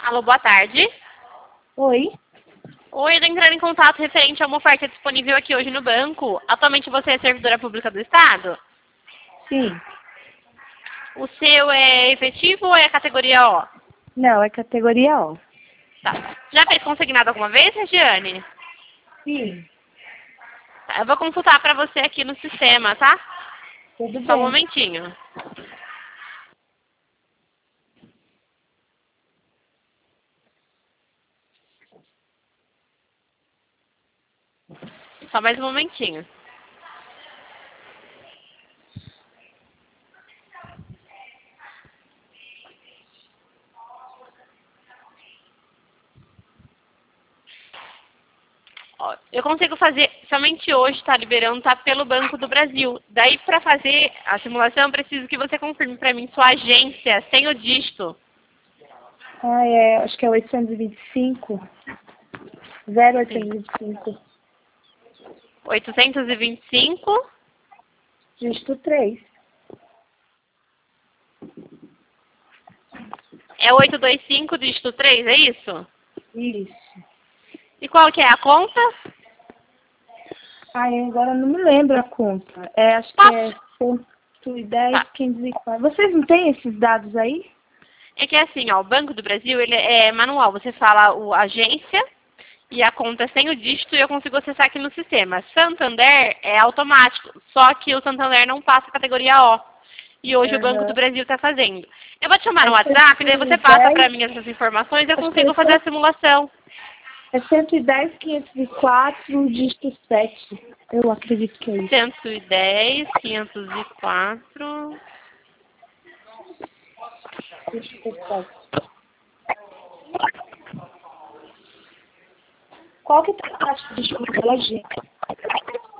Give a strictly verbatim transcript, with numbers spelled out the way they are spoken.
Alô, boa tarde. Oi? Oi, estou entrando em contato referente a uma oferta disponível aqui hoje no banco. Atualmente você é servidora pública do Estado? Sim. O seu é efetivo ou é categoria O? Não, é categoria O. Tá. Já fez consignado alguma vez, Regiane? Sim. Tá, eu vou consultar para você aqui no sistema, tá? Tudo Só um bem. momentinho. Só mais um momentinho. Ó, eu consigo fazer somente hoje, tá liberando, tá pelo Banco do Brasil. Daí, para fazer a simulação, eu preciso que você confirme para mim sua agência, sem o dígito. Ah, é, acho que é oitocentos e vinte e cinco. zero Sim. oitocentos e vinte e cinco. oitocentos e vinte e cinco. Dígito três. É oitocentos e vinte e cinco, dígito três, é isso? Isso. E qual que é a conta? Ah, eu agora não me lembro a conta. É, acho que é Posso? cento e dez, Tá. quinhentos e quatro. Vocês não têm esses dados aí? É que é assim, ó, o Banco do Brasil, ele é manual. Você fala o agência e a conta sem o dígito e eu consigo acessar aqui no sistema. Santander é automático, só que o Santander não passa a categoria O. E hoje o Banco do Aham. Brasil está fazendo. Eu vou te chamar É no WhatsApp, daí você passa para cento e dez, mim essas informações e eu acho que é consigo fazer a cento simulação. é cento e dez, quinhentos e quatro, dígito sete. Eu acredito que é isso. cento e dez, quinhentos e quatro. Dígito sete. Qual que tá a taxa de juros da agência?